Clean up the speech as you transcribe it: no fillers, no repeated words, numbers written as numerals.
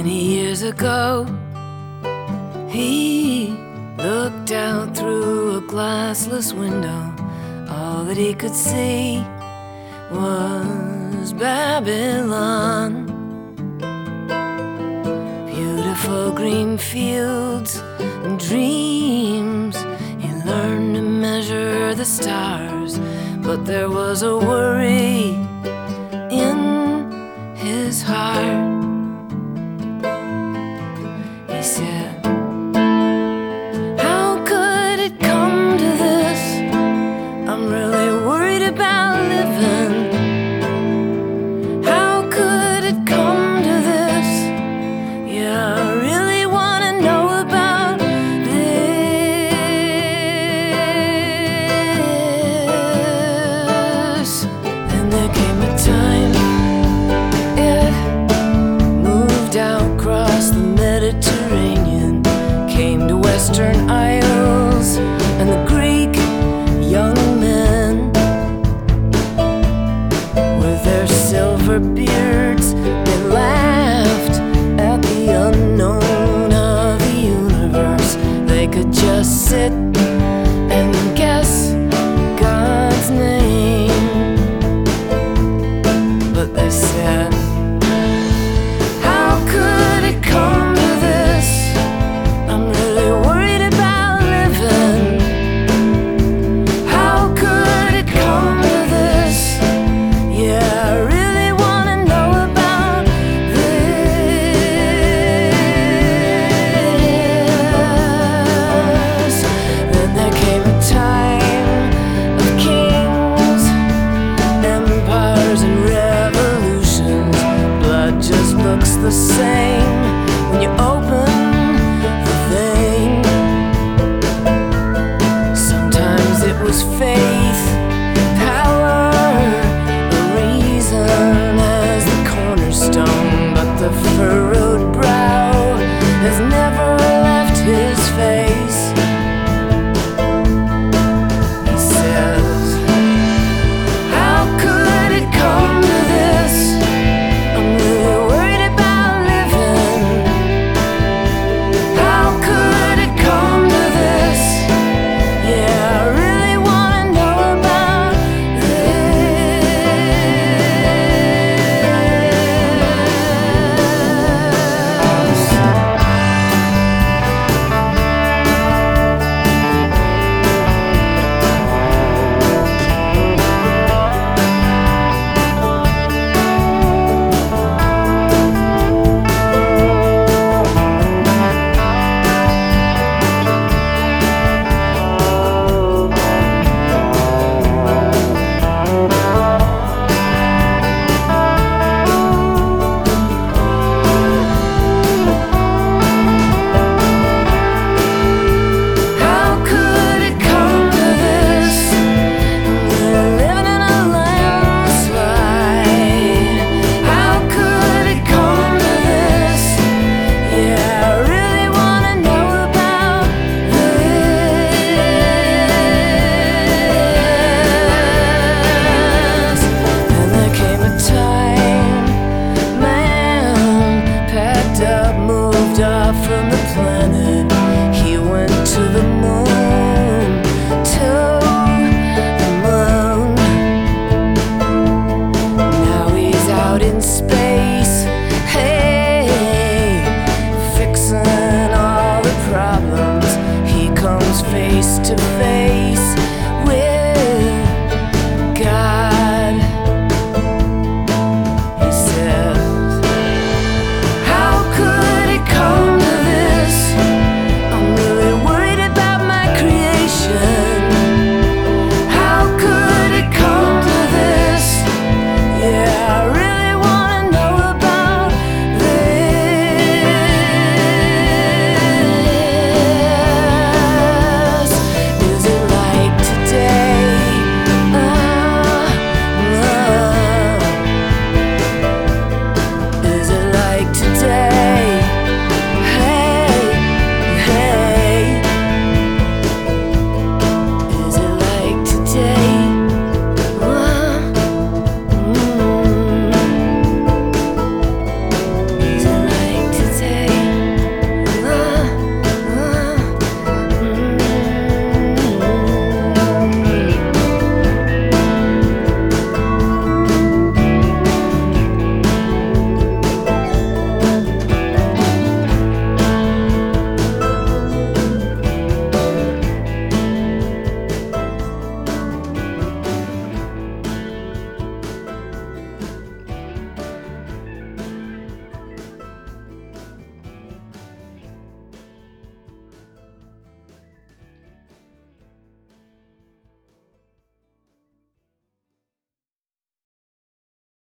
Many years ago, he looked out through a glassless window. All that he could see was Babylon. Beautiful green fields and dreams. He learned to measure the stars, but there was a worry in his heart. He said, how could it come to this? I'm really worried about living. How could it come to this? Yeah, I really want to know about this. Then there came a time it moved out across the Mediterranean, came to Western Isles and the Greek young men with their silver beards. They laughed at the unknown of the universe. They could just sit and guess God's name, but they said, how could it come to this? I'm really worried about living. How could it come to this? Yeah, I really want to know about this. Then there came a time of kings, empires, and revolutions. Blood just looks the same when you open the vein. Sometimes it was fake.